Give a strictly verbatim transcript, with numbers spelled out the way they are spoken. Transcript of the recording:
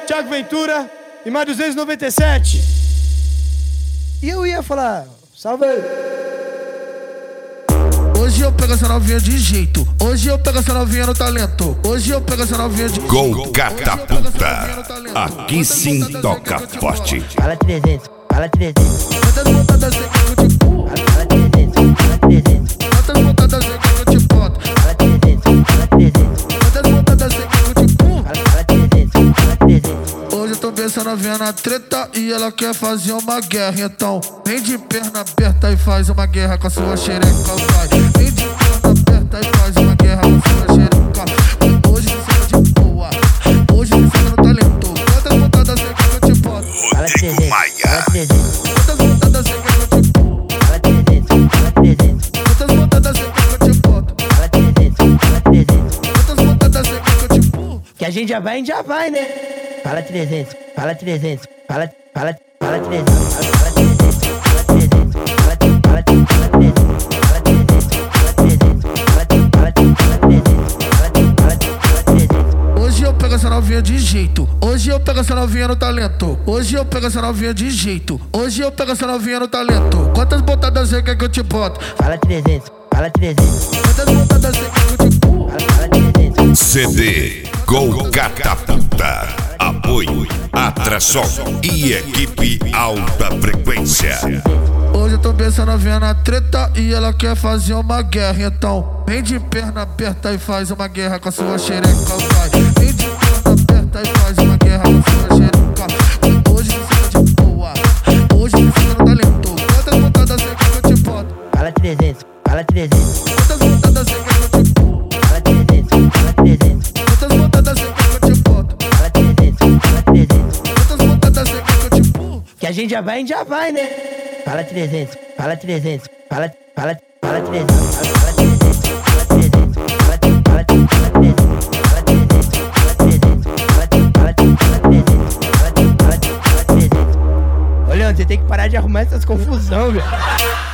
Thiago Ventura e mais duzentos e noventa e sete. E eu ia falar, salve aí. Hoje eu pego essa novinha de jeito. Hoje eu pego essa novinha no talento. Hoje eu pego essa novinha de Gol Catapulta. Aqui sim toca forte. Fala trezentos, fala trezentos. Quantas montadas você quer que eu te pulo? Fala trezentos, fala trezentos. Quantas montadas você quer que eu te boto? Fala trezentos, fala trezentos. Quantas montadas você quer que eu te pulo? Fala trezentos, fala trezentos. Hoje eu tô vendo essa novinha na treta e ela quer fazer uma guerra. Então vem de perna aberta e faz uma guerra com a sua xereca, vai. Vem de perna aberta e faz uma guerra com a sua xereca. Hoje você tá de boa, hoje você tá no talento. Quantas montadas você quer que eu te boto? Fala trezentos, fala trezentos. Quantas montadas você quer que eu te pulo? Fala trezentos, fala trezentos. Quantas montadas você quer que eu te boto? Fala trezentos, fala trezentos. Quantas montadas você quer que eu te pulo? Que a gente já vai, a gente já vai, né? Fala trezentos, fala trezentos. Fala, fala, fala trezentos. Fala trezentos, fala trezentos. Fala, fala, fala trezentos. Fala trezentos, fala trezentos. Fala, fala, fala trezentos. Fala, fala, fala trezentos. Hoje eu pego essa novinha de jeito. Hoje eu pego essa novinha no talento. Hoje eu pego essa novinha de jeito. Hoje eu pego essa novinha no talento. Quantas botadas você quer que eu te boto? Fala trezentos, fala trezentos. Quantas botadas você quer que eu te pulo? Fala, fala trezentos. C D Gol Catapulta. Apoio Atração e equipe Alta Frequência. Hoje eu tô vendo essa novinha na treta e ela quer fazer uma guerra. Então vem de perna aberta e faz uma guerra com a sua xereca, vai. Vem de perna aberta e faz uma guerra com a sua xereca. Hoje você tá de boa, hoje você tá no talento. Quantas montadas você quer que eu te boto? Fala trezentos, fala trezentos. Quantas montadas você quer que eu te pulo? Fala trezentos, fala trezentos. Quantas montadas você quer que eu te boto? Fala trezentos, fala trezentos. Quantas montadas você quer que eu te pulo? Que a gente já vai, a gente já vai, né? Fala trezentos, fala trezentos. Fala, fala, fala trezentos. Fala trezentos, fala trezentos. Fala, fala, fala trezentos. Fala trezentos, fala trezentos. Fala, fala, fala trezentos. Fala, fala, fala trezentos. Ô, Leandro, você tem que parar de arrumar essas confusão, velho.